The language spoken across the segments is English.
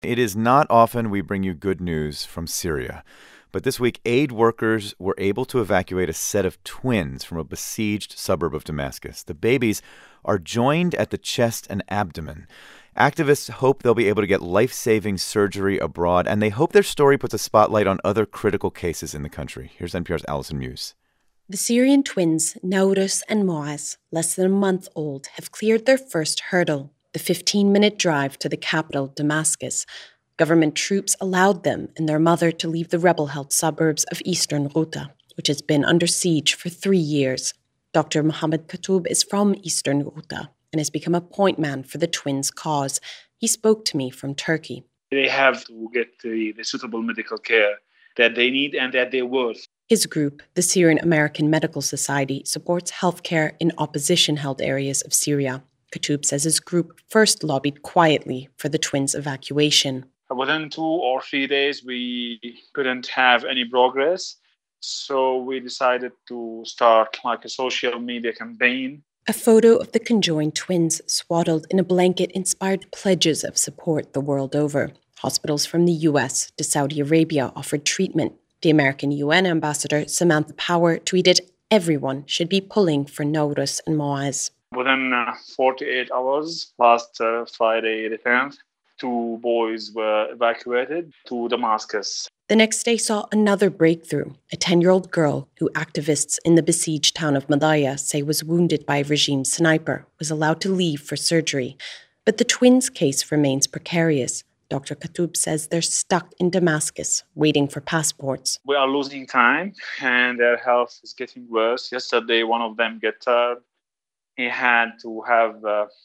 It is not often we bring you good news from Syria, but this week aid workers were able to evacuate a set of twins from a besieged suburb of Damascus. The babies are joined at the chest and abdomen. Activists hope they'll be able to get life-saving surgery abroad, and they hope their story puts a spotlight on other critical cases in the country. Here's NPR's Allison Muse. The Syrian twins, Naurus and Moaz, less than a month old, have cleared their first hurdle, the 15-minute drive to the capital, Damascus. Government troops allowed them and their mother to leave the rebel-held suburbs of eastern Ghouta, which has been under siege for 3 years. Dr. Mohammed Katoub is from eastern Ghouta and has become a point man for the twins' cause. He spoke to me from Turkey. They have to get the suitable medical care that they need and that they worth. His group, the Syrian American Medical Society, supports healthcare in opposition-held areas of Syria. Katoub says his group first lobbied quietly for the twins' evacuation. Within 2 or 3 days, we couldn't have any progress. So we decided to start like a social media campaign. A photo of the conjoined twins swaddled in a blanket inspired pledges of support the world over. Hospitals from the US to Saudi Arabia offered treatment. The American UN ambassador, Samantha Power, tweeted, "Everyone should be pulling for Naurus and Moaz." Within 48 hours, last Friday the 10th, 2 boys were evacuated to Damascus. The next day saw another breakthrough. A 10-year-old girl who activists in the besieged town of Madaya say was wounded by a regime sniper was allowed to leave for surgery. But the twins' case remains precarious. Dr. Katoub says they're stuck in Damascus, waiting for passports. We are losing time and their health is getting worse. Yesterday, one of them got tired. He had to have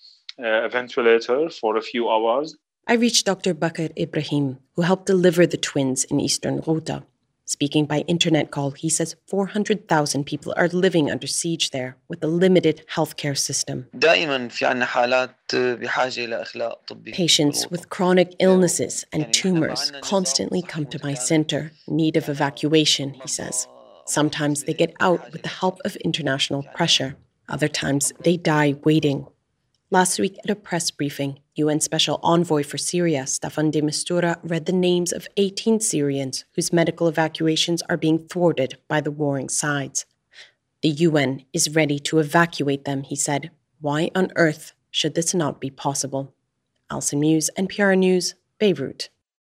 a ventilator for a few hours. I reached Dr. Bakr Ibrahim, who helped deliver the twins in eastern Ghouta. Speaking by internet call, he says 400,000 people are living under siege there with a limited healthcare system. Patients with chronic illnesses and tumors constantly come to my center in need of evacuation, he says. Sometimes they get out with the help of international pressure. Other times they die waiting. Last week at a press briefing, UN Special Envoy for Syria, Staffan de Mistura, read the names of 18 Syrians whose medical evacuations are being thwarted by the warring sides. The UN is ready to evacuate them, he said. Why on earth should this not be possible? Allison Muse, NPR News, Beirut.